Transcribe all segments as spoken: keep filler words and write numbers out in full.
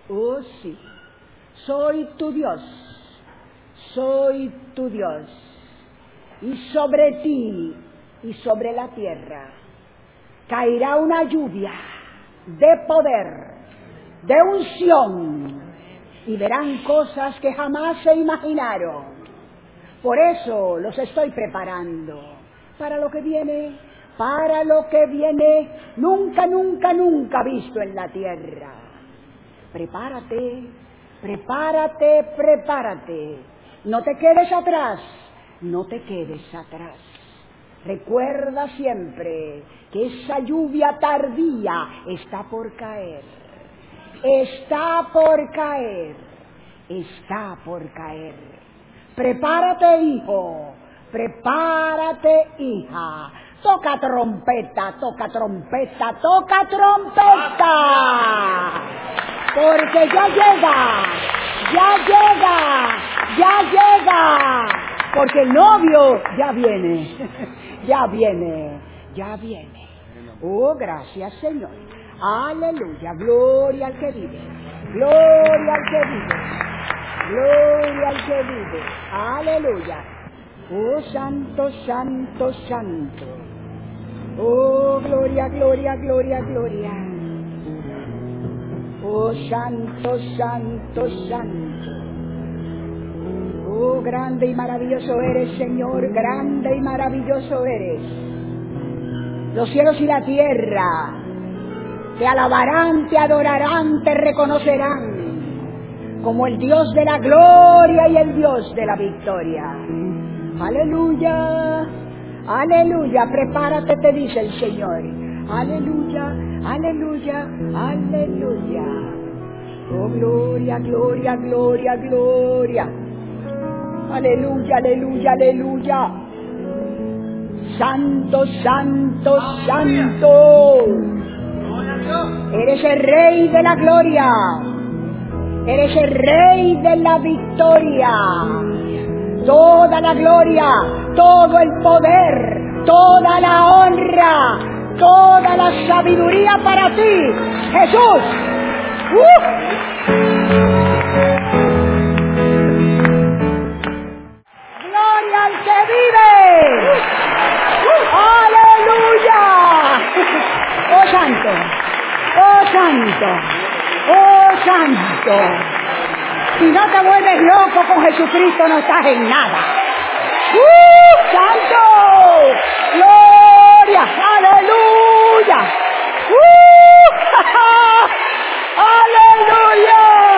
Oh sí, soy tu Dios, soy tu Dios. Y sobre ti y sobre la tierra caerá una lluvia de poder, de unción, y verán cosas que jamás se imaginaron. Por eso los estoy preparando para lo que viene, para lo que viene, nunca, nunca, nunca visto en la tierra. Prepárate, prepárate, prepárate. No te quedes atrás, no te quedes atrás. Recuerda siempre que esa lluvia tardía está por caer. Está por caer, está por caer. Prepárate, hijo, prepárate, hija. Toca trompeta, toca trompeta, toca trompeta. Porque ya llega, ya llega, ya llega. Porque el novio ya viene, ya viene, ya viene. Oh, gracias, Señor. Aleluya, gloria al que vive, gloria al que vive, gloria al que vive, aleluya. Oh, santo, santo, santo. Oh, gloria, gloria, gloria, gloria. Oh, santo, santo, santo. Oh, grande y maravilloso eres, Señor, grande y maravilloso eres. Los cielos y la tierra te alabarán, te adorarán, te reconocerán como el Dios de la gloria y el Dios de la victoria. Aleluya, aleluya, prepárate, te dice el Señor. Aleluya, aleluya, aleluya. Oh, gloria, gloria, gloria, gloria. Aleluya, aleluya, aleluya. Santo, santo, santo. Eres el Rey de la gloria. Eres el Rey de la victoria. Toda la gloria, todo el poder, toda la honra, toda la sabiduría para ti, Jesús. ¡Uh! ¡Gloria al que vive! ¡Uh! ¡Aleluya! ¡Oh, santo! ¡Oh, santo! ¡Oh, santo! Si no te vuelves loco con Jesucristo, no estás en nada. ¡Uh, santo! ¡Gloria! ¡Aleluya! ¡Uh, ¡aleluya!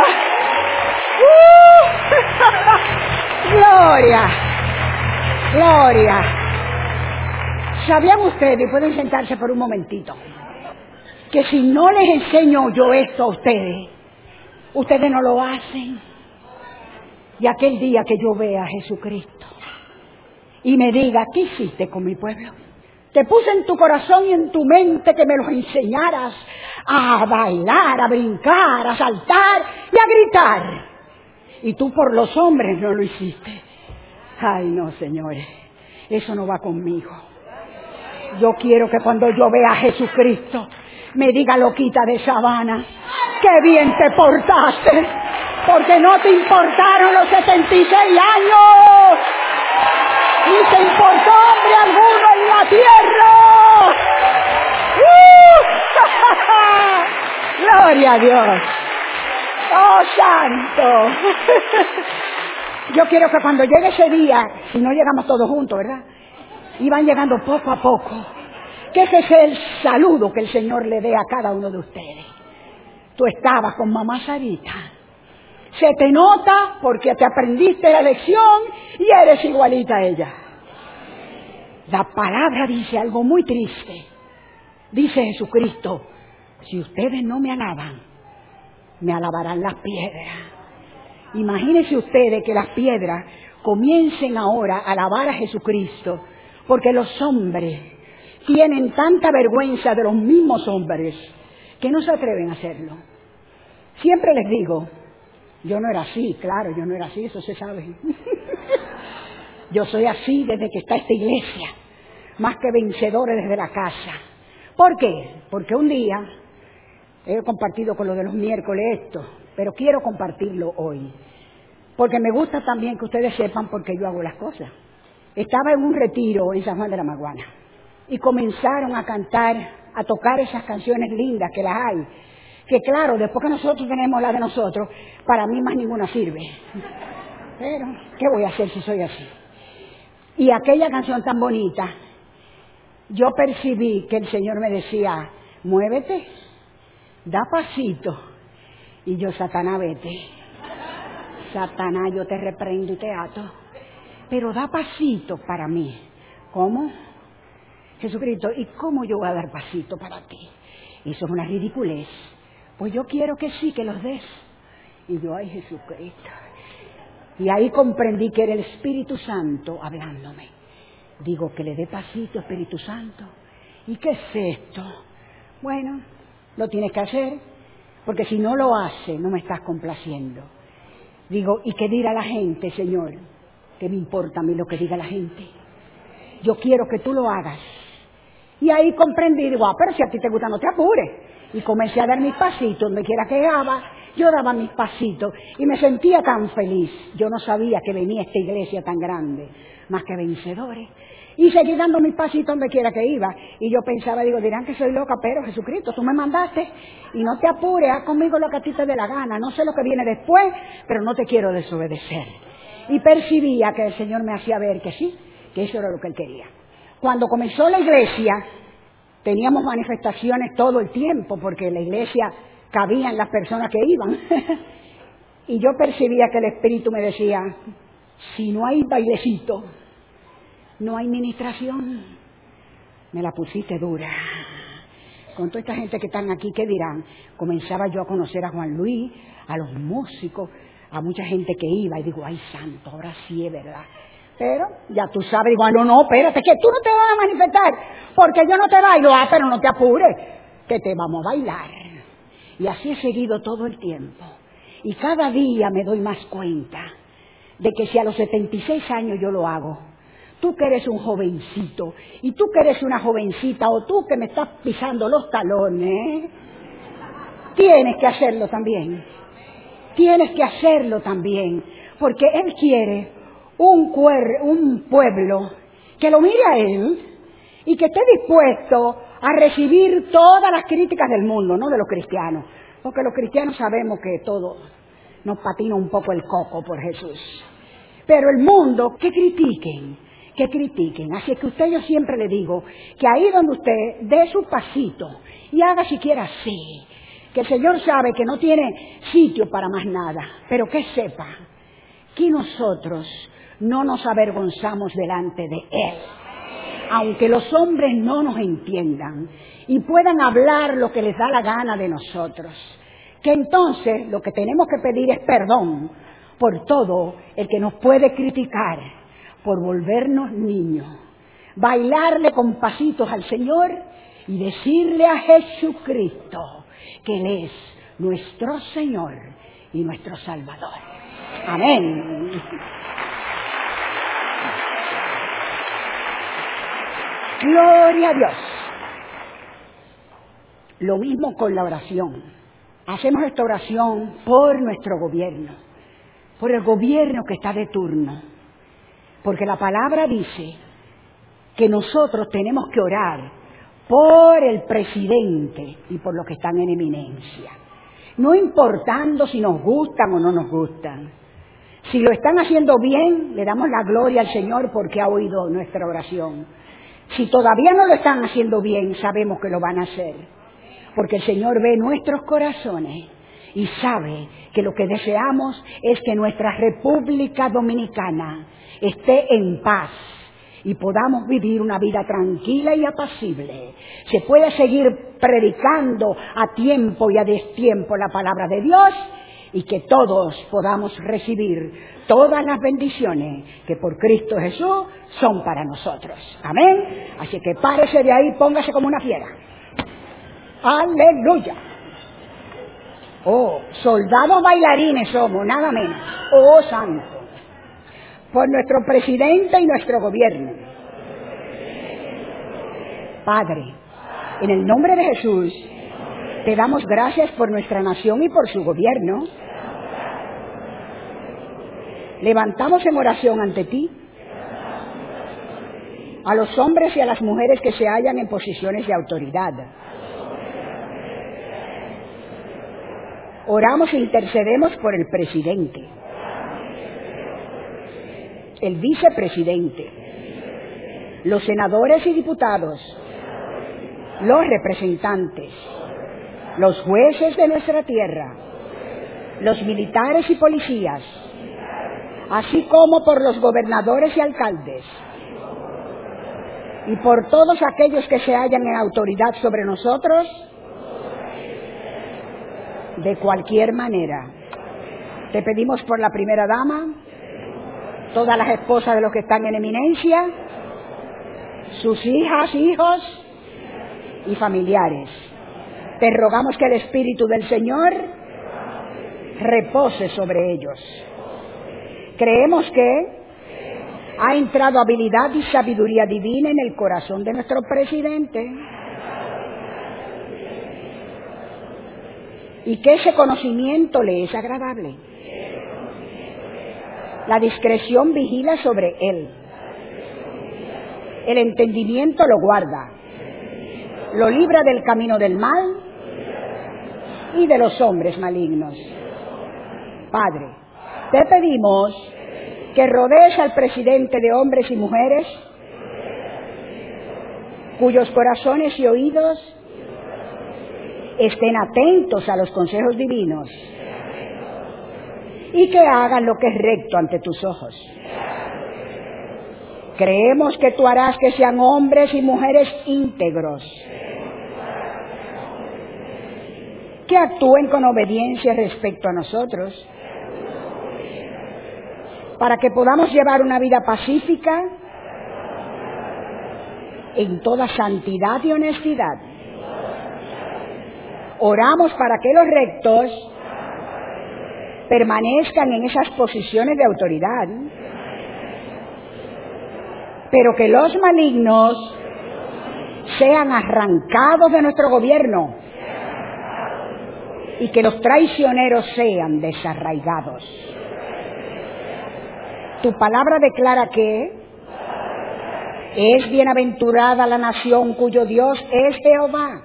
¡Uh, ¡gloria! ¡Gloria! ¿Sabían ustedes, y pueden sentarse por un momentito, que si no les enseño yo esto a ustedes, ustedes no lo hacen? Y aquel día que yo vea a Jesucristo y me diga, ¿qué hiciste con mi pueblo? Te puse en tu corazón y en tu mente que me los enseñaras a bailar, a brincar, a saltar y a gritar. Y tú por los hombres no lo hiciste. Ay, no, señores, eso no va conmigo. Yo quiero que cuando yo vea a Jesucristo me diga, loquita de Sabana, qué bien te portaste, porque no te importaron los setenta y seis años, ni te importó hombre alguno en la tierra. ¡Uh! ¡Gloria a Dios! ¡Oh, santo! Yo quiero que cuando llegue ese día, si no llegamos todos juntos, ¿verdad? Y van llegando poco a poco, que ese sea el saludo que el Señor le dé a cada uno de ustedes. Tú estabas con mamá Sarita. Se te nota porque te aprendiste la lección y eres igualita a ella. La palabra dice algo muy triste. Dice Jesucristo, si ustedes no me alaban, me alabarán las piedras. Imagínense ustedes que las piedras comiencen ahora a alabar a Jesucristo, porque los hombres tienen tanta vergüenza de los mismos hombres que no se atreven a hacerlo. Siempre les digo, yo no era así, claro, yo no era así, eso se sabe. Yo soy así desde que está esta iglesia, más que vencedores desde la casa. ¿Por qué? Porque un día He compartido con lo de los miércoles esto, pero quiero compartirlo hoy. Porque me gusta también que ustedes sepan por qué yo hago las cosas. Estaba en un retiro en San Juan de la Maguana y comenzaron a cantar, a tocar esas canciones lindas que las hay. Que claro, después que nosotros tenemos las de nosotros, para mí más ninguna sirve. Pero, ¿qué voy a hacer si soy así? Y aquella canción tan bonita, yo percibí que el Señor me decía, muévete, da pasito. Y yo, Satanás, vete. Satanás, yo te reprendo y te ato. Pero da pasito para mí. ¿Cómo? Jesucristo, ¿y cómo yo voy a dar pasito para ti? Eso es una ridiculez. Pues yo quiero que sí, que los des. Y yo, ay, Jesucristo. Y ahí comprendí que era el Espíritu Santo hablándome. Digo, que le dé pasito, Espíritu Santo. ¿Y qué es esto? Bueno, lo tienes que hacer, porque si no lo hace, no me estás complaciendo. Digo, ¿y qué dirá la gente, Señor? ¿Qué me importa a mí lo que diga la gente? Yo quiero que tú lo hagas. Y ahí comprendí, digo, ah, pero si a ti te gusta, no te apures. Y comencé a dar mis pasitos, donde quiera que daba, yo daba mis pasitos. Y me sentía tan feliz. Yo no sabía que venía esta iglesia tan grande, más que vencedores. Y seguí dando mis pasitos donde quiera que iba. Y yo pensaba, digo, dirán que soy loca, pero Jesucristo, tú me mandaste. Y no te apures, haz conmigo lo que a ti te dé la gana. No sé lo que viene después, pero no te quiero desobedecer. Y percibía que el Señor me hacía ver que sí, que eso era lo que Él quería. Cuando comenzó la iglesia, teníamos manifestaciones todo el tiempo, porque en la iglesia cabían las personas que iban. Y yo percibía que el Espíritu me decía, si no hay bailecito, no hay ministración. Me la pusiste dura. Con toda esta gente que están aquí, ¿qué dirán? Comenzaba yo a conocer a Juan Luis, a los músicos, a mucha gente que iba, y digo, ay santo, ahora sí es verdad. Pero ya tú sabes, digo, ah, no, no, espérate, que tú no te vas a manifestar, porque yo no te bailo, ah, pero no te apures, que te vamos a bailar. Y así he seguido todo el tiempo. Y cada día me doy más cuenta de que si a los setenta y seis años yo lo hago, tú que eres un jovencito, y tú que eres una jovencita, o tú que me estás pisando los talones, tienes que hacerlo también. Tienes que hacerlo también, porque Él quiere un, cuer- un pueblo que lo mire a Él y que esté dispuesto a recibir todas las críticas del mundo, no de los cristianos, porque los cristianos sabemos que todo nos patina un poco el coco por Jesús. Pero el mundo, que critiquen, que critiquen. Así es que a usted yo siempre le digo que ahí donde usted dé su pasito y haga siquiera así, que el Señor sabe que no tiene sitio para más nada, pero que sepa que nosotros no nos avergonzamos delante de Él. Aunque los hombres no nos entiendan y puedan hablar lo que les da la gana de nosotros, que entonces lo que tenemos que pedir es perdón por todo el que nos puede criticar, por volvernos niños, bailarle con pasitos al Señor y decirle a Jesucristo que Él es nuestro Señor y nuestro Salvador. Amén. Gloria a Dios. Lo mismo con la oración. Hacemos esta oración por nuestro gobierno, por el gobierno que está de turno. Porque la palabra dice que nosotros tenemos que orar por el presidente y por los que están en eminencia. No importando si nos gustan o no nos gustan. Si lo están haciendo bien, le damos la gloria al Señor porque ha oído nuestra oración. Si todavía no lo están haciendo bien, sabemos que lo van a hacer. Porque el Señor ve nuestros corazones y sabe que lo que deseamos es que nuestra República Dominicana esté en paz y podamos vivir una vida tranquila y apacible. Se puede seguir predicando a tiempo y a destiempo la palabra de Dios y que todos podamos recibir todas las bendiciones que por Cristo Jesús son para nosotros. Amén. Así que párese de ahí, póngase como una fiera. Aleluya. Oh, soldados bailarines somos, nada menos. Oh, santo. Por nuestro presidente y nuestro gobierno. Padre, en el nombre de Jesús, Te damos gracias por nuestra nación y por su gobierno. Levantamos en oración ante ti a los hombres y a las mujeres que se hallan en posiciones de autoridad. Oramos e intercedemos por el presidente, el vicepresidente, los senadores y diputados, los representantes, los jueces de nuestra tierra, los militares y policías, así como por los gobernadores y alcaldes, y por todos aquellos que se hallan en autoridad sobre nosotros, de cualquier manera. Te pedimos por la primera dama, todas las esposas de los que están en eminencia, sus hijas, hijos y familiares. Te rogamos que el Espíritu del Señor repose sobre ellos. Creemos que ha entrado habilidad y sabiduría divina en el corazón de nuestro presidente y que ese conocimiento le es agradable. La discreción vigila sobre él. El entendimiento lo guarda. Lo libra del camino del mal y de los hombres malignos. Padre, te pedimos que rodees al presidente de hombres y mujeres cuyos corazones y oídos estén atentos a los consejos divinos y que hagan lo que es recto ante tus ojos. Creemos que tú harás que sean hombres y mujeres íntegros, que actúen con obediencia respecto a nosotros, para que podamos llevar una vida pacífica en toda santidad y honestidad. Oramos para que los rectos permanezcan en esas posiciones de autoridad, pero que los malignos sean arrancados de nuestro gobierno y que los traicioneros sean desarraigados. Tu palabra declara que es bienaventurada la nación cuyo Dios es Jehová.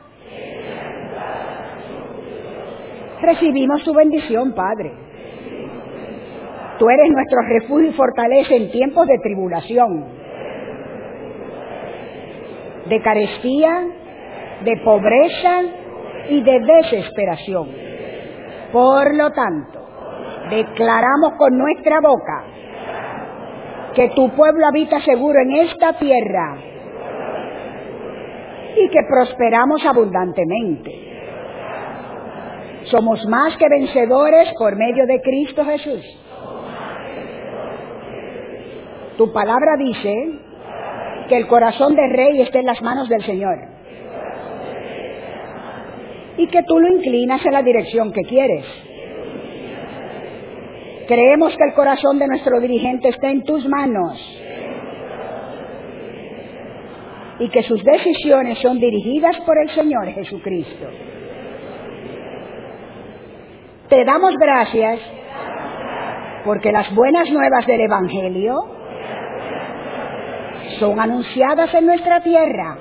Recibimos tu bendición, Padre. Tú eres nuestro refugio y fortaleza en tiempos de tribulación, de carestía, de pobreza y de desesperación. Por lo tanto, declaramos con nuestra boca que tu pueblo habita seguro en esta tierra y que prosperamos abundantemente. Somos más que vencedores por medio de Cristo Jesús. Tu palabra dice que el corazón del rey está en las manos del Señor y que tú lo inclinas en la dirección que quieres. Creemos que el corazón de nuestro dirigente está en tus manos y que sus decisiones son dirigidas por el Señor Jesucristo. Te damos gracias porque las buenas nuevas del Evangelio son anunciadas en nuestra tierra.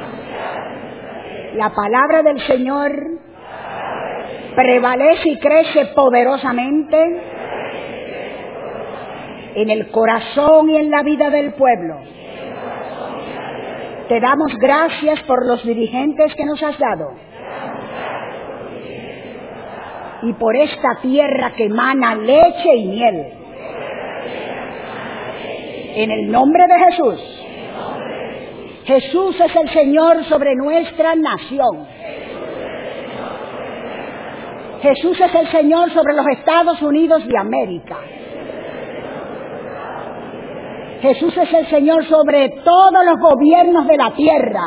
La palabra del Señor prevalece y crece poderosamente en el corazón y en la vida del pueblo. Te damos gracias por los dirigentes que nos has dado y por esta tierra que emana leche y miel. En el nombre de Jesús. Jesús es el Señor sobre nuestra nación. Jesús es el Señor sobre los Estados Unidos de América. Jesús es el Señor sobre todos los gobiernos de la tierra.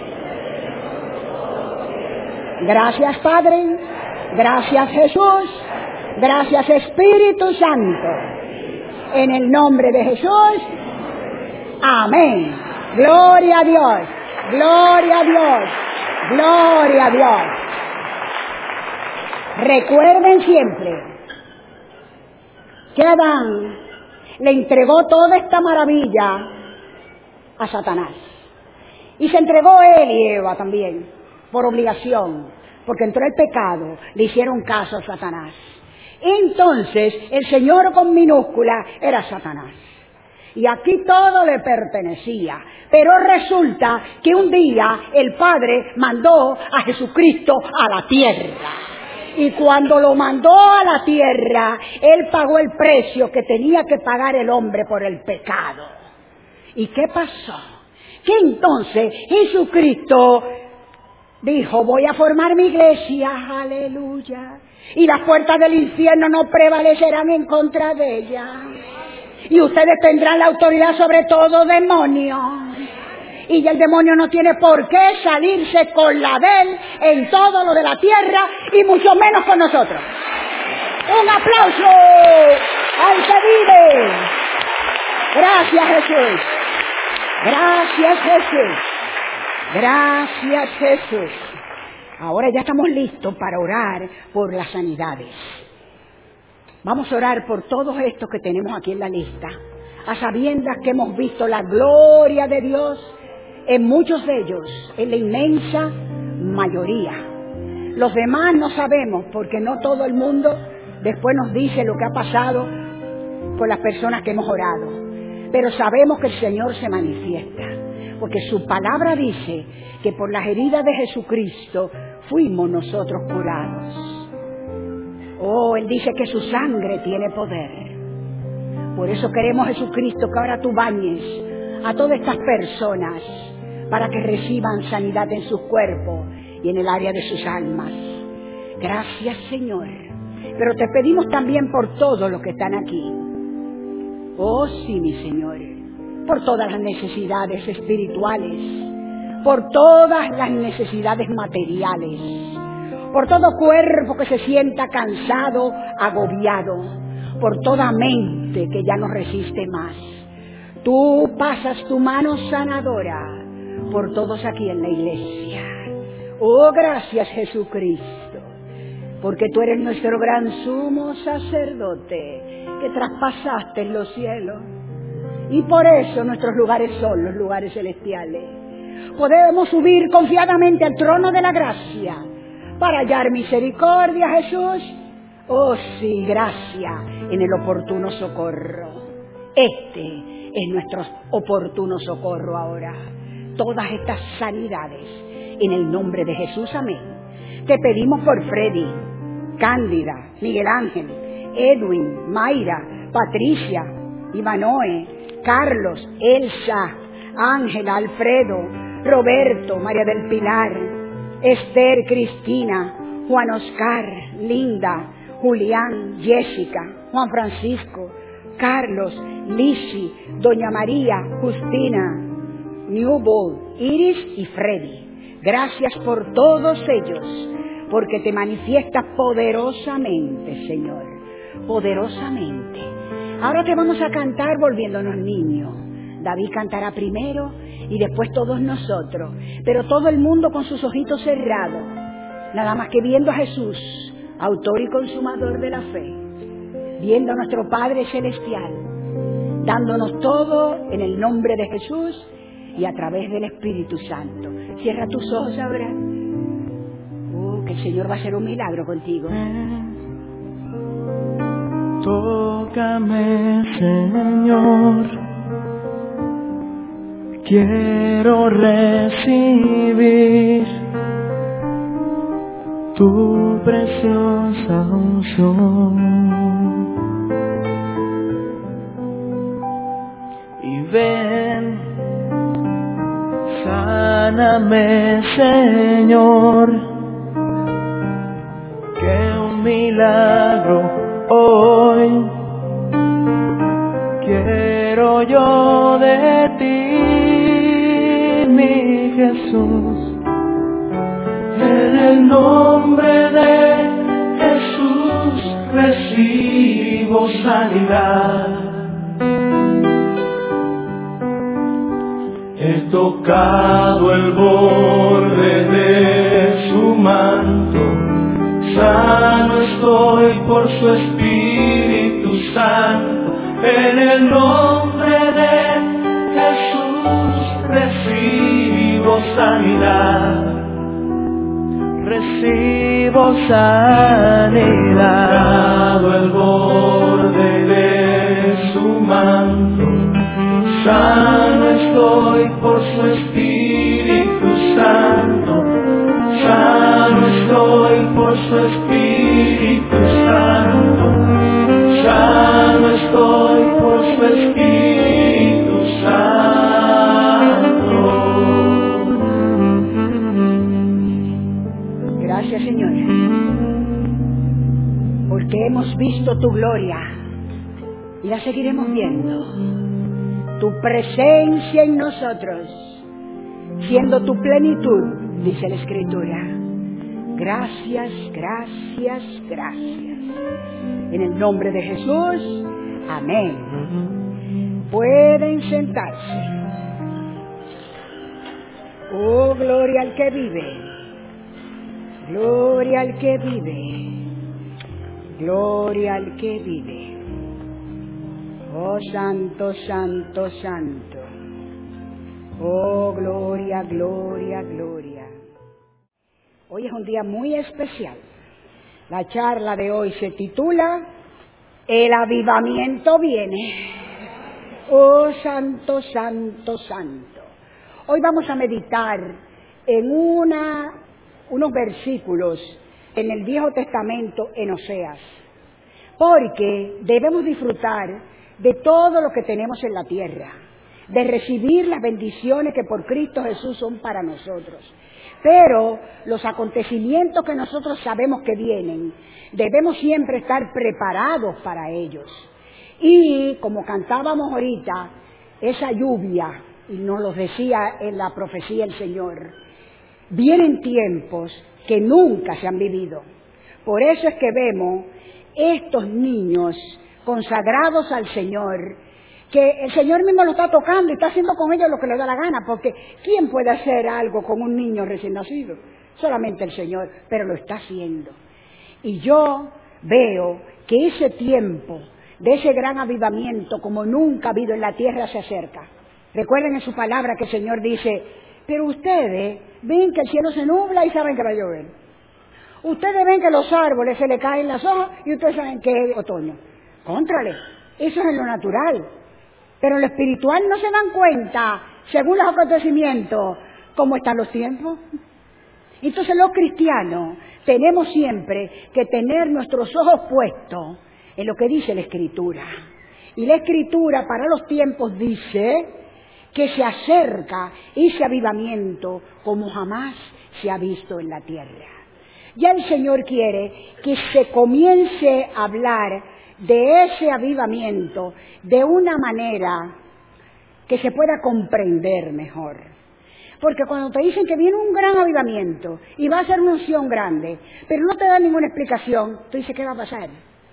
Gracias, Padre. Gracias, Jesús. Gracias, Espíritu Santo. En el nombre de Jesús. Amén. Gloria a Dios. Gloria a Dios. Gloria a Dios. Recuerden siempre que Adán le entregó toda esta maravilla a Satanás. Y se entregó él y Eva también, por obligación, porque entró el pecado, le hicieron caso a Satanás. Entonces, el Señor con minúscula era Satanás. Y aquí todo le pertenecía. Pero resulta que un día el Padre mandó a Jesucristo a la tierra. Y cuando lo mandó a la tierra, Él pagó el precio que tenía que pagar el hombre por el pecado. ¿Y qué pasó? Que entonces Jesucristo dijo, voy a formar mi iglesia, aleluya, y las puertas del infierno no prevalecerán en contra de ella. Y ustedes tendrán la autoridad sobre todo demonio. Y el demonio no tiene por qué salirse con la de él en todo lo de la tierra y mucho menos con nosotros. ¡Un aplauso al que vive! Gracias, Jesús. Gracias, Jesús. Gracias, Jesús. Ahora ya estamos listos para orar por las sanidades. Vamos a orar por todos estos que tenemos aquí en la lista, a sabiendas que hemos visto la gloria de Dios en muchos de ellos, en la inmensa mayoría. Los demás no sabemos, porque no todo el mundo después nos dice lo que ha pasado con las personas que hemos orado. Pero sabemos que el Señor se manifiesta, porque su palabra dice que por las heridas de Jesucristo fuimos nosotros curados. Oh, Él dice que su sangre tiene poder. Por eso queremos, Jesucristo, que ahora tú bañes a todas estas personas para que reciban sanidad en sus cuerpos y en el área de sus almas. Gracias, Señor. Pero te pedimos también por todos los que están aquí. Oh, sí, mi Señor. Por todas las necesidades espirituales, por todas las necesidades materiales, por todo cuerpo que se sienta cansado, agobiado, por toda mente que ya no resiste más. Tú pasas tu mano sanadora por todos aquí en la iglesia. Oh, gracias, Jesucristo, porque tú eres nuestro gran sumo sacerdote que traspasaste los cielos. Y por eso nuestros lugares son los lugares celestiales. Podemos subir confiadamente al trono de la gracia para hallar misericordia, Jesús. Oh, sí, gracia en el oportuno socorro. Este es nuestro oportuno socorro ahora. Todas estas sanidades en el nombre de Jesús, amén. Te pedimos por Freddy, Cándida, Miguel Ángel, Edwin, Mayra, Patricia, Ivanoe, Carlos, Elsa, Ángela, Alfredo, Roberto, María del Pilar, Esther, Cristina, Juan Oscar, Linda, Julián, Jessica, Juan Francisco, Carlos, Lisi, Doña María, Justina, Newbold, Iris y Freddy. Gracias por todos ellos, porque te manifiestas poderosamente, Señor, poderosamente. Ahora te vamos a cantar volviéndonos niños. David cantará primero y después todos nosotros, pero todo el mundo con sus ojitos cerrados, nada más que viendo a Jesús, autor y consumador de la fe, viendo a nuestro Padre Celestial, dándonos todo en el nombre de Jesús y a través del Espíritu Santo. Cierra tus ojos ahora. Oh, que el Señor va a hacer un milagro contigo. Tócame, Señor, quiero recibir tu preciosa unción y ven, sáname, Señor, que un milagro hoy quiero yo de ti, mi Jesús. En el nombre de Jesús recibo sanidad. He tocado el borde de su manto, Sano estoy por su Espíritu Santo, en el nombre de Jesús recibo sanidad, recibo sanidad. Dado el borde de su manto, sano estoy por su Espíritu Santo, sano estoy por su Espíritu Santo, sano estoy por su Espíritu Santo. Gracias, Señor, porque hemos visto tu gloria y la seguiremos viendo. Tu presencia en nosotros, siendo tu plenitud, dice la Escritura. Gracias, gracias, gracias. En el nombre de Jesús, amén. Pueden sentarse. Oh, gloria al que vive. Gloria al que vive. Gloria al que vive. Oh, santo, santo, santo. Oh, gloria, gloria, gloria. Hoy es un día muy especial. La charla de hoy se titula El avivamiento viene. Oh, santo, santo, santo. Hoy vamos a meditar en una, unos versículos en el Viejo Testamento en Oseas, porque debemos disfrutar de todo lo que tenemos en la tierra, de recibir las bendiciones que por Cristo Jesús son para nosotros. Pero los acontecimientos que nosotros sabemos que vienen, debemos siempre estar preparados para ellos. Y como cantábamos ahorita, esa lluvia, y nos lo decía en la profecía el Señor, vienen tiempos que nunca se han vivido. Por eso es que vemos estos niños consagrados al Señor, que el Señor mismo lo está tocando y está haciendo con ellos lo que le da la gana, porque ¿quién puede hacer algo con un niño recién nacido? Solamente el Señor, pero lo está haciendo. Y yo veo que ese tiempo de ese gran avivamiento como nunca ha habido en la tierra se acerca. Recuerden en su palabra que el Señor dice, pero ustedes ven que el cielo se nubla y saben que va a llover. Ustedes ven que los árboles se le caen las hojas y ustedes saben que es otoño. Contrale, eso es en lo natural. Pero en lo espiritual no se dan cuenta, según los acontecimientos, cómo están los tiempos. Entonces los cristianos tenemos siempre que tener nuestros ojos puestos en lo que dice la Escritura. Y la Escritura para los tiempos dice que se acerca ese avivamiento como jamás se ha visto en la tierra. Ya el Señor quiere que se comience a hablar de ese avivamiento de una manera que se pueda comprender mejor. Porque cuando te dicen que viene un gran avivamiento y va a ser una unción grande, pero no te dan ninguna explicación, tú dices, ¿qué va a pasar?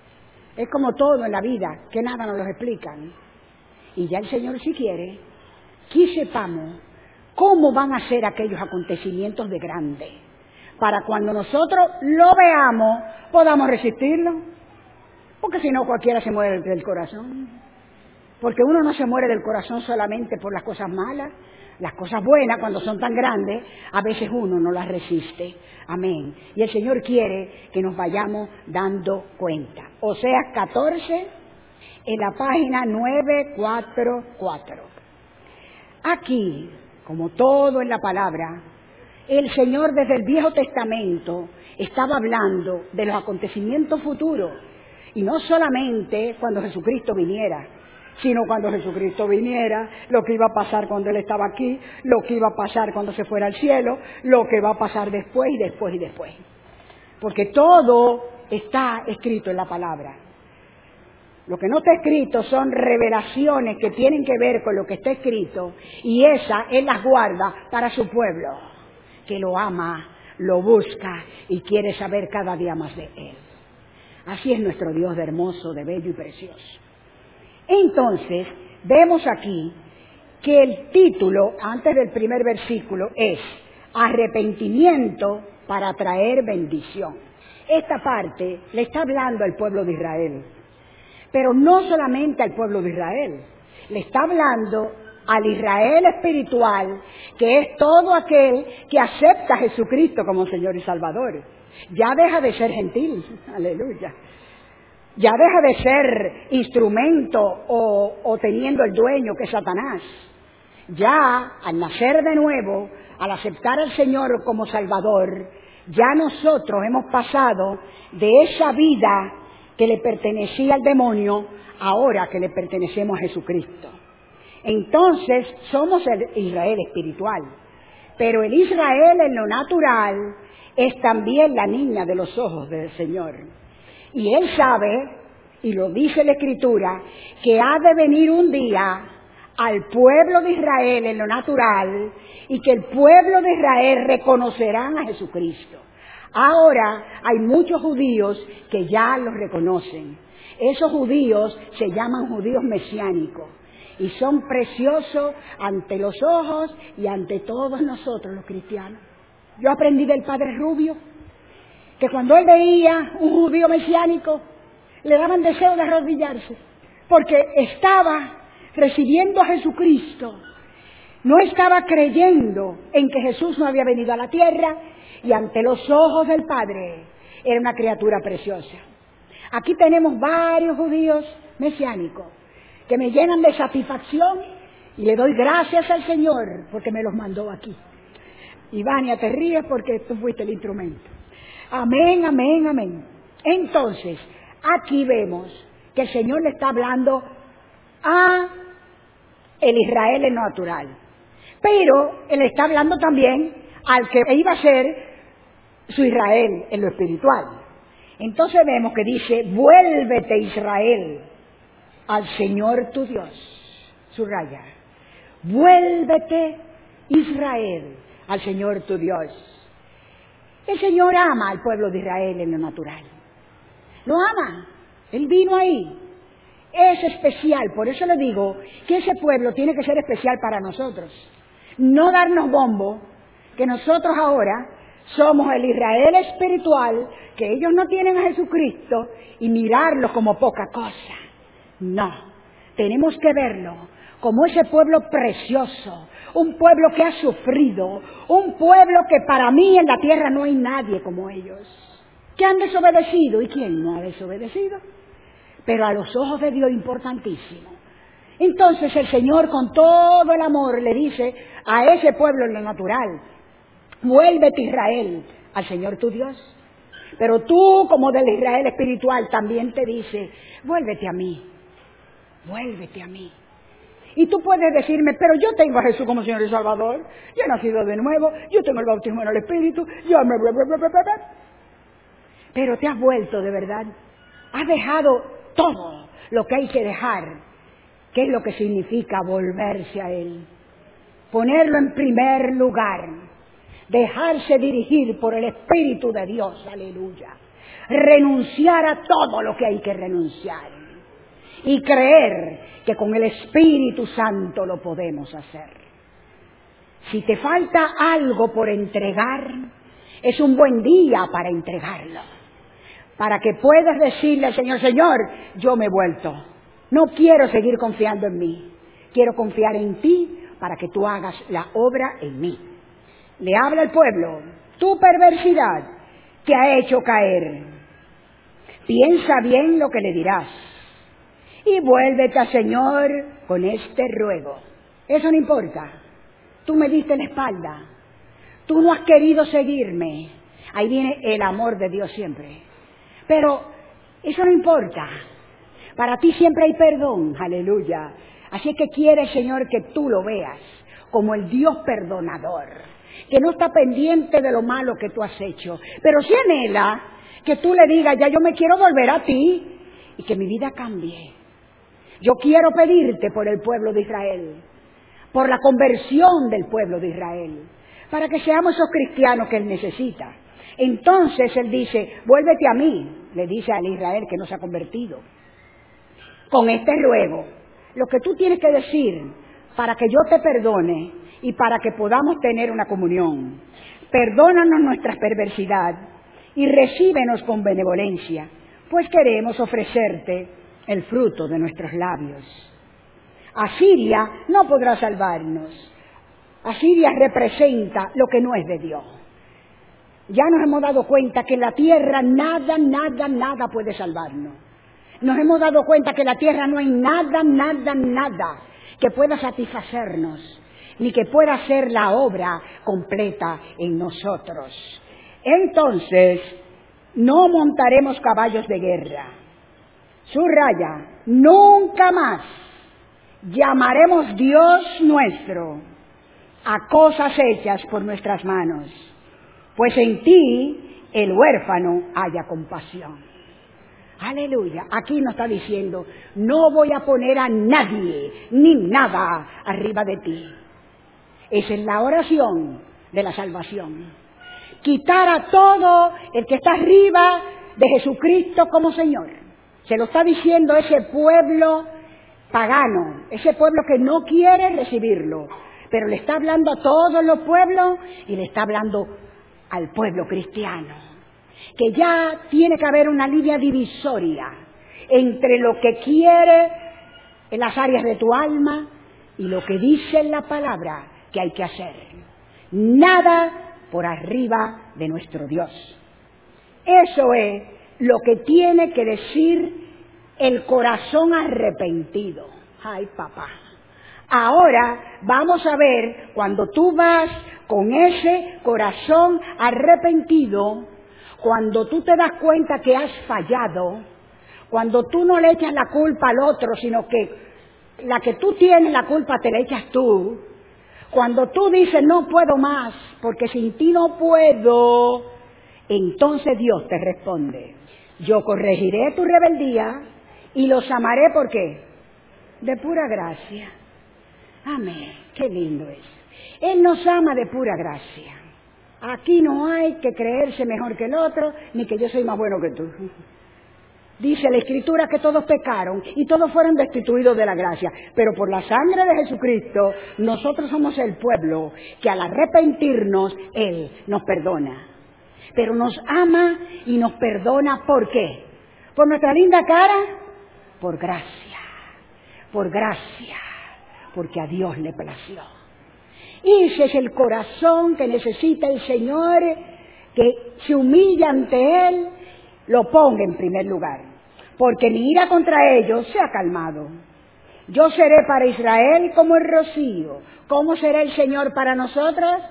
Es como todo en la vida, que nada nos lo explican. Y ya el Señor sí quiere que sepamos cómo van a ser aquellos acontecimientos de grande, para cuando nosotros lo veamos, podamos resistirlo. Porque si no, cualquiera se muere del corazón. Porque uno no se muere del corazón solamente por las cosas malas. Las cosas buenas, cuando son tan grandes, a veces uno no las resiste. Amén. Y el Señor quiere que nos vayamos dando cuenta. Oseas catorce, en la página novecientos cuarenta y cuatro. Aquí, como todo en la palabra, el Señor desde el Viejo Testamento estaba hablando de los acontecimientos futuros. Y no solamente cuando Jesucristo viniera, sino cuando Jesucristo viniera, lo que iba a pasar cuando Él estaba aquí, lo que iba a pasar cuando se fuera al cielo, lo que va a pasar después y después y después. Porque todo está escrito en la palabra. Lo que no está escrito son revelaciones que tienen que ver con lo que está escrito, y esa Él las guarda para su pueblo, que lo ama, lo busca y quiere saber cada día más de Él. Así es nuestro Dios de hermoso, de bello y precioso. Entonces, vemos aquí que el título, antes del primer versículo, es Arrepentimiento para traer bendición. esta parte le está hablando al pueblo de Israel. Pero no solamente al pueblo de Israel, le está hablando al Israel espiritual, que es todo aquel que acepta a Jesucristo como Señor y Salvador. Ya deja de ser gentil, aleluya. Ya deja de ser instrumento o, o teniendo el dueño que es Satanás. Ya al nacer de nuevo, al aceptar al Señor como Salvador, ya nosotros hemos pasado de esa vida que le pertenecía al demonio, ahora que le pertenecemos a Jesucristo. Entonces somos el Israel espiritual, pero el Israel en lo natural es también la niña de los ojos del Señor. Y Él sabe, y lo dice la Escritura, que ha de venir un día al pueblo de Israel en lo natural y que el pueblo de Israel reconocerán a Jesucristo. Ahora hay muchos judíos que ya los reconocen. Esos judíos se llaman judíos mesiánicos y son preciosos ante los ojos y ante todos nosotros los cristianos. Yo aprendí del padre Rubio que cuando él veía un judío mesiánico le daban deseo de arrodillarse porque estaba recibiendo a Jesucristo. No estaba creyendo en que Jesús no había venido a la tierra y ante los ojos del Padre era una criatura preciosa. Aquí tenemos varios judíos mesiánicos que me llenan de satisfacción y le doy gracias al Señor porque me los mandó aquí. Ivania, te ríes porque tú fuiste el instrumento. Amén, amén, amén. Entonces, aquí vemos que el Señor le está hablando a el Israel en lo natural. Pero Él está hablando también al que iba a ser su Israel en lo espiritual. Entonces vemos que dice, vuélvete Israel al Señor tu Dios. Subraya, vuélvete Israel al Señor tu Dios. El Señor ama al pueblo de Israel en lo natural. Lo ama. Él vino ahí. Es especial. Por eso le digo que ese pueblo tiene que ser especial para nosotros. No darnos bombo, que nosotros ahora somos el Israel espiritual, que ellos no tienen a Jesucristo, y mirarlo como poca cosa. No, tenemos que verlo como ese pueblo precioso, un pueblo que ha sufrido, un pueblo que para mí en la tierra no hay nadie como ellos, que han desobedecido. ¿Y quién no ha desobedecido? Pero a los ojos de Dios importantísimo. Entonces el Señor con todo el amor le dice a ese pueblo en lo natural, vuélvete Israel al Señor tu Dios. Pero tú como del Israel espiritual también te dice, vuélvete a mí, vuélvete a mí. Y tú puedes decirme, pero yo tengo a Jesús como Señor y Salvador, yo he nacido de nuevo, yo tengo el bautismo en el Espíritu, yo me... Pero te has vuelto de verdad, has dejado todo lo que hay que dejar. ¿Qué es lo que significa volverse a Él? Ponerlo en primer lugar, dejarse dirigir por el Espíritu de Dios, aleluya. Renunciar a todo lo que hay que renunciar y creer que con el Espíritu Santo lo podemos hacer. Si te falta algo por entregar, es un buen día para entregarlo, para que puedas decirle al Señor, Señor, yo me he vuelto. No quiero seguir confiando en mí. Quiero confiar en ti para que tú hagas la obra en mí. Le habla al pueblo, tu perversidad te ha hecho caer. Piensa bien lo que le dirás y vuélvete al Señor con este ruego. Eso no importa. Tú me diste la espalda. Tú no has querido seguirme. Ahí viene el amor de Dios siempre. Pero eso no importa. Para ti siempre hay perdón, aleluya. Así es que quiere el Señor que tú lo veas como el Dios perdonador, que no está pendiente de lo malo que tú has hecho, pero sí anhela que tú le digas, ya yo me quiero volver a ti y que mi vida cambie. Yo quiero pedirte por el pueblo de Israel, por la conversión del pueblo de Israel, para que seamos esos cristianos que Él necesita. Entonces Él dice, vuélvete a mí, le dice al Israel que no se ha convertido. Con este ruego, lo que tú tienes que decir para que yo te perdone y para que podamos tener una comunión. Perdónanos nuestra perversidad y recíbenos con benevolencia, pues queremos ofrecerte el fruto de nuestros labios. Asiria no podrá salvarnos. Asiria representa lo que no es de Dios. Ya nos hemos dado cuenta que en la tierra nada, nada, nada puede salvarnos. Nos hemos dado cuenta que en la tierra no hay nada, nada, nada que pueda satisfacernos, ni que pueda hacer la obra completa en nosotros. Entonces, no montaremos caballos de guerra. Subraya, nunca más llamaremos Dios nuestro a cosas hechas por nuestras manos, pues en ti el huérfano haya compasión. Aleluya. Aquí nos está diciendo, no voy a poner a nadie ni nada arriba de ti. Esa es la oración de la salvación. Quitar a todo el que está arriba de Jesucristo como Señor. Se lo está diciendo ese pueblo pagano, ese pueblo que no quiere recibirlo, pero le está hablando a todos los pueblos y le está hablando al pueblo cristiano, que ya tiene que haber una línea divisoria entre lo que quiere en las áreas de tu alma y lo que dice en la palabra que hay que hacer. Nada por arriba de nuestro Dios. Eso es lo que tiene que decir el corazón arrepentido. Ay, papá. Ahora vamos a ver, cuando tú vas con ese corazón arrepentido, cuando tú te das cuenta que has fallado, cuando tú no le echas la culpa al otro, sino que la que tú tienes la culpa te la echas tú, cuando tú dices no puedo más, porque sin ti no puedo, entonces Dios te responde, yo corregiré tu rebeldía y los amaré, ¿por qué? De pura gracia. Amén, qué lindo es. Él nos ama de pura gracia. Aquí no hay que creerse mejor que el otro, ni que yo soy más bueno que tú. Dice la Escritura que todos pecaron y todos fueron destituidos de la gracia. Pero por la sangre de Jesucristo, nosotros somos el pueblo que al arrepentirnos, Él nos perdona. Pero nos ama y nos perdona, ¿por qué? ¿Por nuestra linda cara? Por gracia. Por gracia. Porque a Dios le plació. Y ese es el corazón que necesita el Señor, que se humilla ante Él, lo ponga en primer lugar. Porque mi ira contra ellos se ha calmado. Yo seré para Israel como el rocío. ¿Cómo será el Señor para nosotros?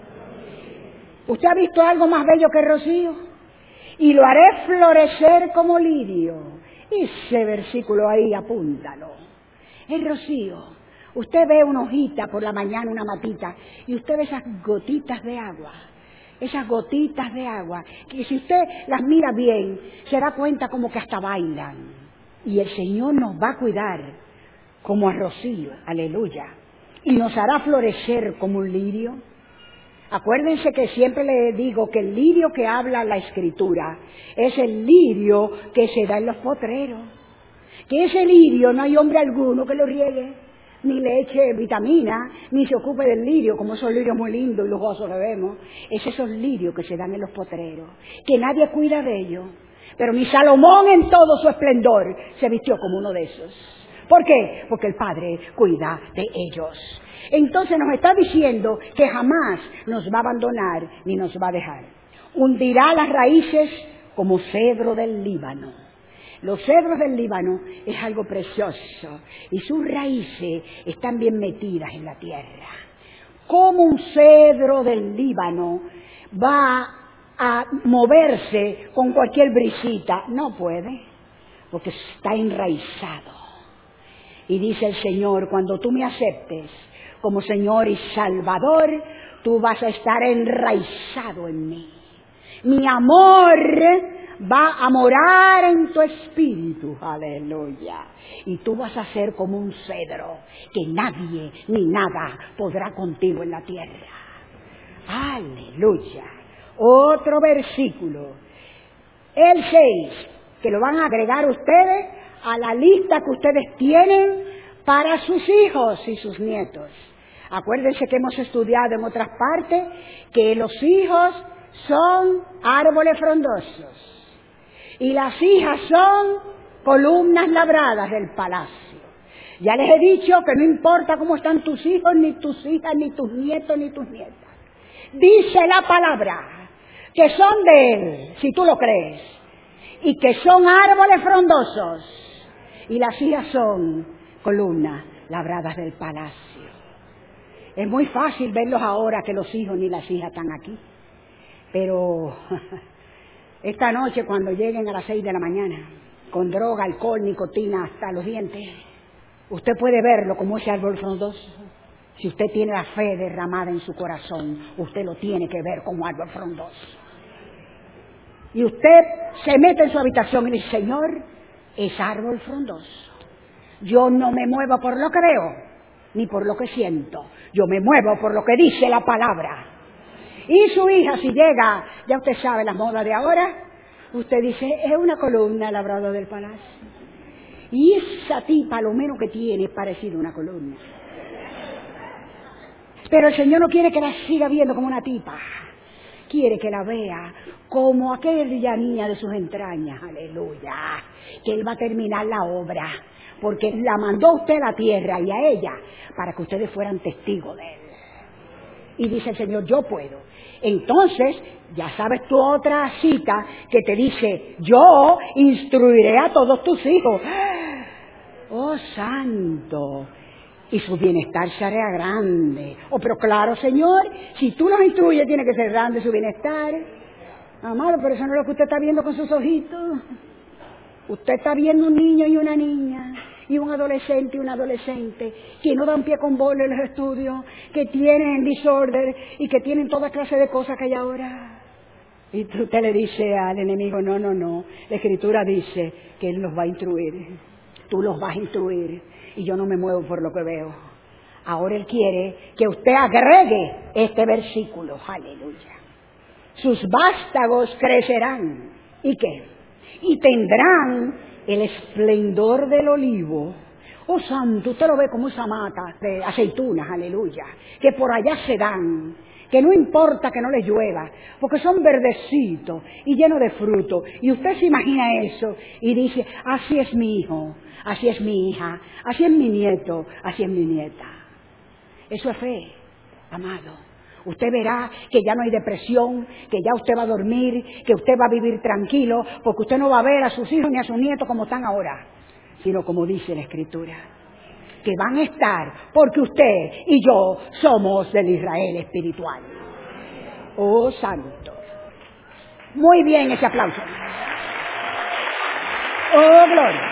¿Usted ha visto algo más bello que el rocío? Y lo haré florecer como lirio. Ese versículo ahí, apúntalo. El rocío. Usted ve una hojita por la mañana, una matita, y usted ve esas gotitas de agua, esas gotitas de agua, que si usted las mira bien, se da cuenta como que hasta bailan. Y el Señor nos va a cuidar como a rocío, aleluya, y nos hará florecer como un lirio. Acuérdense que siempre le digo que el lirio que habla la Escritura es el lirio que se da en los potreros, que ese lirio no hay hombre alguno que lo riegue, ni le eche vitamina, ni se ocupe del lirio, como esos lirios muy lindos y lujosos que vemos. Es esos lirios que se dan en los potreros, que nadie cuida de ellos. Pero ni Salomón en todo su esplendor se vistió como uno de esos. ¿Por qué? Porque el Padre cuida de ellos. Entonces nos está diciendo que jamás nos va a abandonar ni nos va a dejar. Hundirá las raíces como cedro del Líbano. Los cedros del Líbano es algo precioso y sus raíces están bien metidas en la tierra. ¿Cómo un cedro del Líbano va a moverse con cualquier brisita? No puede, porque está enraizado. Y dice el Señor, cuando tú me aceptes como Señor y Salvador, tú vas a estar enraizado en mí. Mi amor va a morar en tu espíritu, aleluya. Y tú vas a ser como un cedro, que nadie ni nada podrá contigo en la tierra. Aleluya. Otro versículo, el seis, que lo van a agregar ustedes a la lista que ustedes tienen para sus hijos y sus nietos. Acuérdense que hemos estudiado en otras partes que los hijos son árboles frondosos y las hijas son columnas labradas del palacio. Ya les he dicho que no importa cómo están tus hijos, ni tus hijas, ni tus nietos, ni tus nietas. Dice la palabra que son de Él, si tú lo crees, y que son árboles frondosos y las hijas son columnas labradas del palacio. Es muy fácil verlos ahora que los hijos ni las hijas están aquí. Pero esta noche cuando lleguen a las seis de la mañana, con droga, alcohol, nicotina hasta los dientes, usted puede verlo como ese árbol frondoso. Si usted tiene la fe derramada en su corazón, usted lo tiene que ver como árbol frondoso. Y usted se mete en su habitación y dice, Señor, es árbol frondoso. Yo no me muevo por lo que veo, ni por lo que siento. Yo me muevo por lo que dice la palabra. Y su hija, si llega, ya usted sabe la moda de ahora, usted dice, es una columna labrada del palacio. Y esa tipa, lo menos que tiene, es parecido a una columna. Pero el Señor no quiere que la siga viendo como una tipa. Quiere que la vea como aquella niña de sus entrañas. Aleluya. Que Él va a terminar la obra. Porque la mandó a usted a la tierra y a ella para que ustedes fueran testigos de Él. Y dice el Señor, yo puedo. Entonces, ya sabes tu otra cita que te dice, yo instruiré a todos tus hijos. Oh, santo. Y su bienestar será grande. Oh, pero claro, Señor, si tú los instruyes, tiene que ser grande su bienestar. Amado, pero eso no es lo que usted está viendo con sus ojitos. Usted está viendo un niño y una niña, y un adolescente y una adolescente, que no dan pie con bola en los estudios, que tienen disorder y que tienen toda clase de cosas que hay ahora. Y usted le dice al enemigo, no, no, no, la Escritura dice que Él los va a instruir. Tú los vas a instruir y yo no me muevo por lo que veo. Ahora Él quiere que usted agregue este versículo, aleluya. Sus vástagos crecerán. ¿Y qué? Y tendrán el esplendor del olivo. Oh, santo, usted lo ve como esa mata de aceitunas, aleluya, que por allá se dan, que no importa que no les llueva, porque son verdecitos y llenos de fruto. Y usted se imagina eso y dice, así es mi hijo, así es mi hija, así es mi nieto, así es mi nieta. Eso es fe, amado. Usted verá que ya no hay depresión, que ya usted va a dormir, que usted va a vivir tranquilo, porque usted no va a ver a sus hijos ni a sus nietos como están ahora, sino como dice la Escritura, que van a estar porque usted y yo somos del Israel espiritual. Oh, santo. Muy bien ese aplauso. Oh, gloria.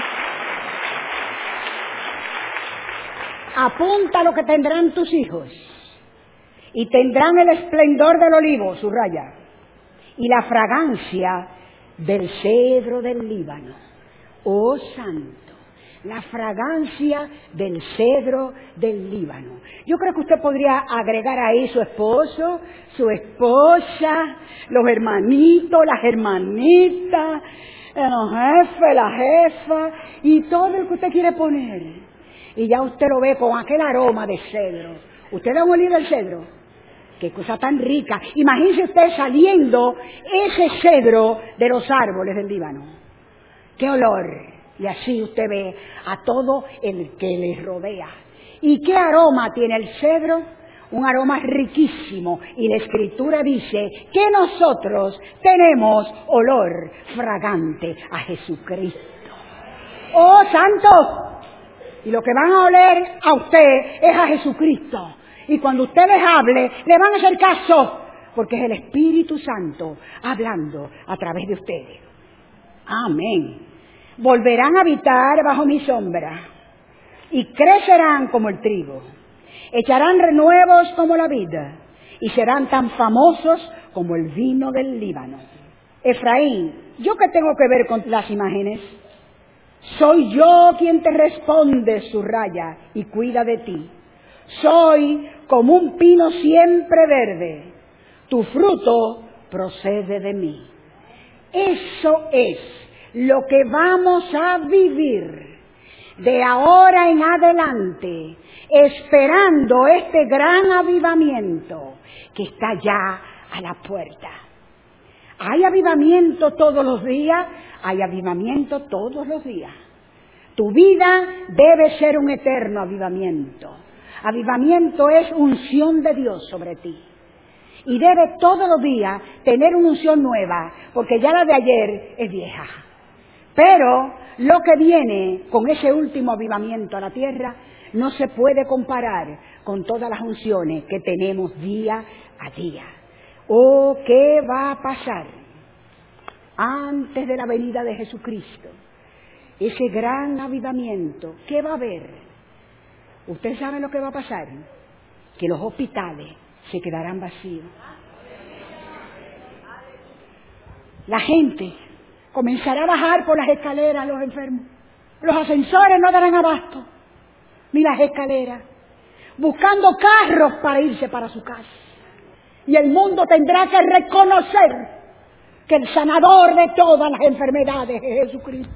Apunta lo que tendrán tus hijos. Y tendrán el esplendor del olivo, subraya, y la fragancia del cedro del Líbano. Oh, santo, la fragancia del cedro del Líbano. Yo creo que usted podría agregar ahí su esposo, su esposa, los hermanitos, las hermanitas, los jefes, la jefa, y todo lo que usted quiere poner. Y ya usted lo ve con aquel aroma de cedro. ¿Usted ha olido el cedro? Qué cosa tan rica. Imagínese usted saliendo ese cedro de los árboles del Líbano. Qué olor. Y así usted ve a todo el que le rodea. ¿Y qué aroma tiene el cedro? Un aroma riquísimo. Y la Escritura dice que nosotros tenemos olor fragante a Jesucristo. ¡Oh, santo! Y lo que van a oler a usted es a Jesucristo. Y cuando usted les hable, le van a hacer caso, porque es el Espíritu Santo hablando a través de ustedes. Amén. Volverán a habitar bajo mi sombra y crecerán como el trigo. Echarán renuevos como la vida y serán tan famosos como el vino del Líbano. Efraín, ¿yo qué tengo que ver con las imágenes? Soy yo quien te responde, subraya, y cuida de ti. Soy como un pino siempre verde, tu fruto procede de mí. Eso es lo que vamos a vivir de ahora en adelante, esperando este gran avivamiento que está ya a la puerta. ¿Hay avivamiento todos los días? Hay avivamiento todos los días. Tu vida debe ser un eterno avivamiento. Avivamiento es unción de Dios sobre ti. Y debe todos los días tener una unción nueva, porque ya la de ayer es vieja. Pero lo que viene con ese último avivamiento a la tierra no se puede comparar con todas las unciones que tenemos día a día. Oh, ¿qué va a pasar antes de la venida de Jesucristo? Ese gran avivamiento, ¿qué va a haber? ¿Ustedes saben lo que va a pasar? Que los hospitales se quedarán vacíos. La gente comenzará a bajar por las escaleras a los enfermos. Los ascensores no darán abasto, ni las escaleras, buscando carros para irse para su casa. Y el mundo tendrá que reconocer que el sanador de todas las enfermedades es Jesucristo.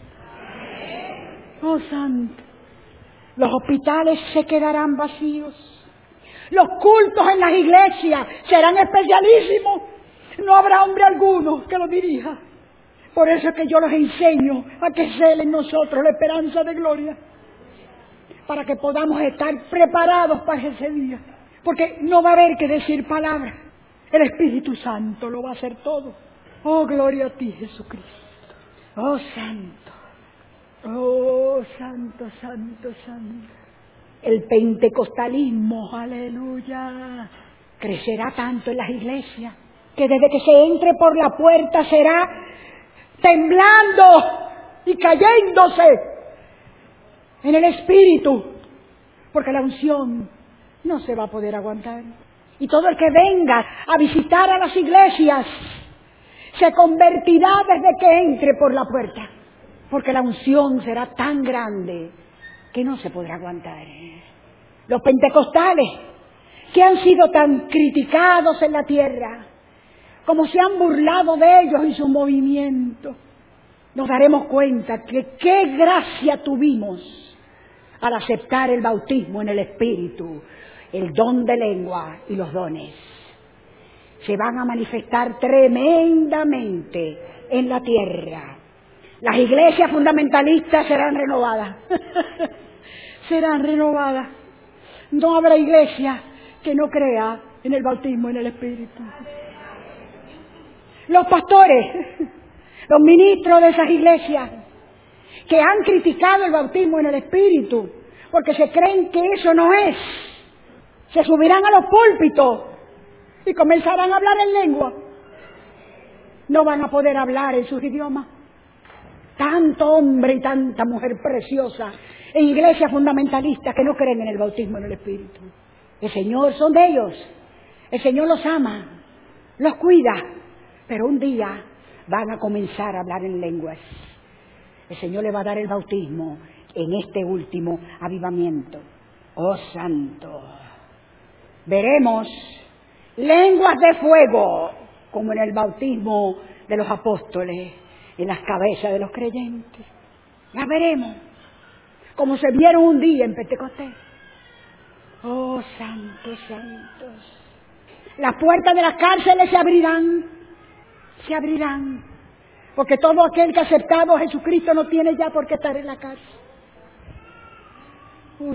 Oh, santo. Los hospitales se quedarán vacíos. Los cultos en las iglesias serán especialísimos. No habrá hombre alguno que los dirija. Por eso es que yo los enseño a que celen en nosotros la esperanza de gloria, para que podamos estar preparados para ese día. Porque no va a haber que decir palabras. El Espíritu Santo lo va a hacer todo. Oh, gloria a ti, Jesucristo. Oh, santo. Oh, santo, santo, santo. El pentecostalismo, aleluya, crecerá tanto en las iglesias que desde que se entre por la puerta será temblando y cayéndose en el espíritu, porque la unción no se va a poder aguantar. Y todo el que venga a visitar a las iglesias se convertirá desde que entre por la puerta, porque la unción será tan grande que no se podrá aguantar. Los pentecostales, que han sido tan criticados en la tierra, como se han burlado de ellos y su movimiento, nos daremos cuenta que qué gracia tuvimos al aceptar el bautismo en el Espíritu, el don de lengua y los dones. Se van a manifestar tremendamente en la tierra. Las iglesias fundamentalistas serán renovadas. Serán renovadas. No habrá iglesia que no crea en el bautismo en el Espíritu. Los pastores, los ministros de esas iglesias, que han criticado el bautismo en el Espíritu, porque se creen que eso no es, se subirán a los púlpitos y comenzarán a hablar en lengua. No van a poder hablar en sus idiomas. Tanto hombre y tanta mujer preciosa en iglesias fundamentalistas que no creen en el bautismo en el Espíritu. El Señor son de ellos. El Señor los ama, los cuida, pero un día van a comenzar a hablar en lenguas. El Señor le va a dar el bautismo en este último avivamiento. Oh, santo. Veremos lenguas de fuego, como en el bautismo de los apóstoles, en las cabezas de los creyentes. Las veremos, como se vieron un día en Pentecostés. Oh, santos, santos. Las puertas de las cárceles se abrirán, se abrirán, porque todo aquel que ha aceptado a Jesucristo no tiene ya por qué estar en la cárcel. Oh,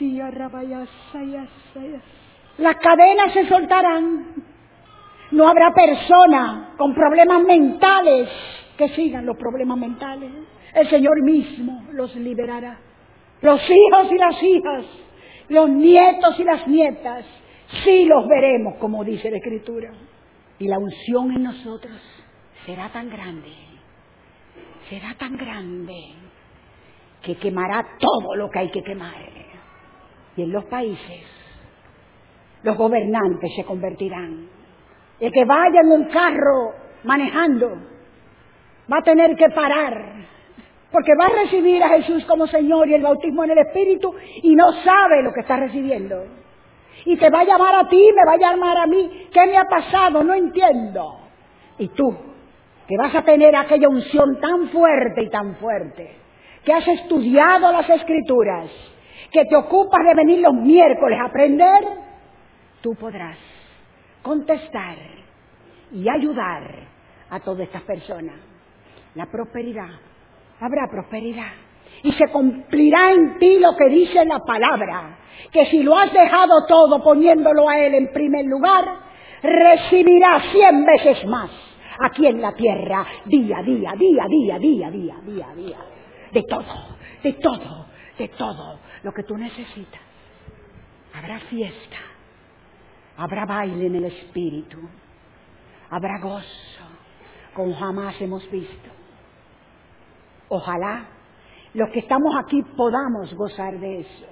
las cadenas se soltarán. No habrá persona con problemas mentales que sigan los problemas mentales. El Señor mismo los liberará. Los hijos y las hijas, los nietos y las nietas, sí los veremos, como dice la Escritura. Y la unción en nosotros será tan grande, será tan grande, que quemará todo lo que hay que quemar. Y en los países, los gobernantes se convertirán. El que vaya en un carro manejando va a tener que parar, porque va a recibir a Jesús como Señor y el bautismo en el Espíritu y no sabe lo que está recibiendo. Y te va a llamar a ti, me va a llamar a mí. ¿Qué me ha pasado? No entiendo. Y tú, que vas a tener aquella unción tan fuerte y tan fuerte, que has estudiado las Escrituras, que te ocupas de venir los miércoles a aprender, tú podrás contestar y ayudar a todas estas personas. La prosperidad, habrá prosperidad. Y se cumplirá en ti lo que dice la palabra, que si lo has dejado todo poniéndolo a Él en primer lugar, recibirás cien veces más aquí en la tierra, día, día, día, día, día, día, día, día. De todo, de todo, de todo lo que tú necesitas. Habrá fiesta, habrá baile en el Espíritu, habrá gozo como jamás hemos visto. Ojalá los que estamos aquí podamos gozar de eso.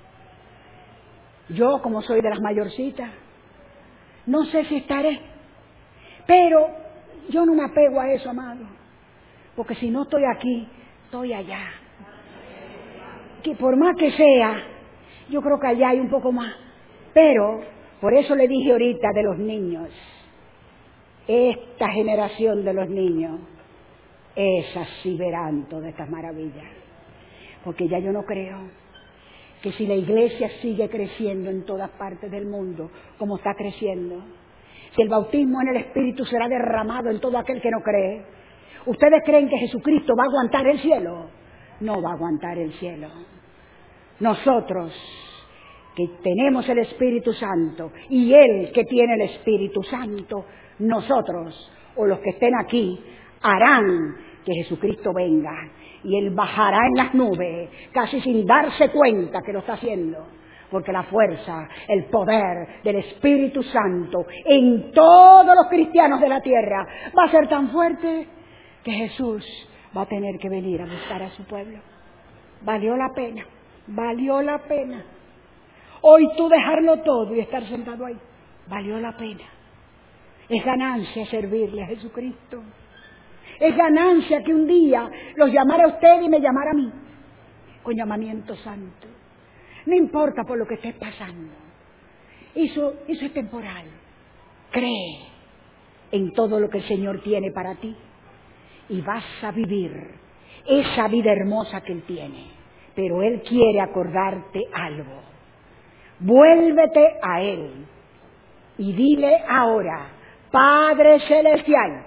Yo, como soy de las mayorcitas, no sé si estaré, pero yo no me apego a eso, amado, porque si no estoy aquí, estoy allá. Que por más que sea, yo creo que allá hay un poco más, pero por eso le dije ahorita de los niños, esta generación de los niños, esas sí verán todas estas maravillas, porque ya yo no creo que si la iglesia sigue creciendo en todas partes del mundo como está creciendo, si el bautismo en el Espíritu será derramado en todo aquel que no cree, ¿ustedes creen que Jesucristo va a aguantar el cielo? No va a aguantar el cielo. Nosotros que tenemos el Espíritu Santo y Él que tiene el Espíritu Santo, nosotros o los que estén aquí harán que Jesucristo venga y Él bajará en las nubes casi sin darse cuenta que lo está haciendo, porque la fuerza, el poder del Espíritu Santo en todos los cristianos de la tierra va a ser tan fuerte que Jesús va a tener que venir a buscar a su pueblo. Valió la pena, valió la pena. Hoy tú dejarlo todo y estar sentado ahí, valió la pena. Es ganancia servirle a Jesucristo. Es ganancia que un día los llamara a usted y me llamara a mí, con llamamiento santo. No importa por lo que estés pasando. Eso, eso es temporal. Cree en todo lo que el Señor tiene para ti y vas a vivir esa vida hermosa que Él tiene. Pero Él quiere acordarte algo. Vuélvete a Él y dile ahora: Padre Celestial,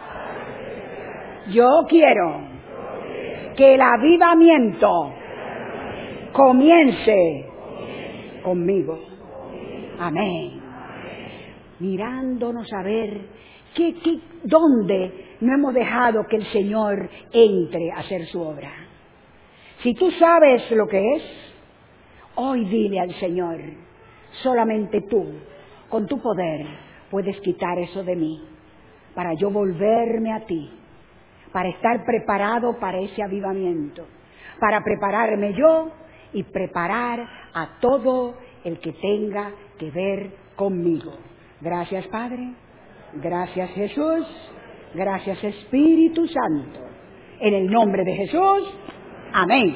yo quiero que el avivamiento comience conmigo. Amén. Mirándonos a ver qué, qué, dónde no hemos dejado que el Señor entre a hacer su obra. Si tú sabes lo que es, hoy dile al Señor: solamente tú, con tu poder, puedes quitar eso de mí, para yo volverme a ti, para estar preparado para ese avivamiento, para prepararme yo y preparar a todo el que tenga que ver conmigo. Gracias, Padre. Gracias, Jesús. Gracias, Espíritu Santo. En el nombre de Jesús. Amén.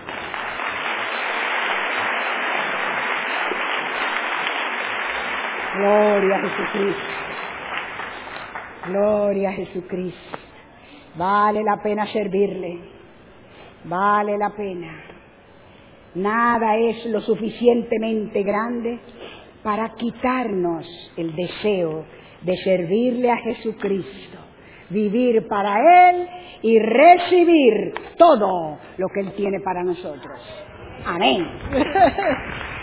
Gloria a Jesucristo. Gloria a Jesucristo. Vale la pena servirle. Vale la pena. Nada es lo suficientemente grande para quitarnos el deseo de servirle a Jesucristo, vivir para Él y recibir todo lo que Él tiene para nosotros. Amén.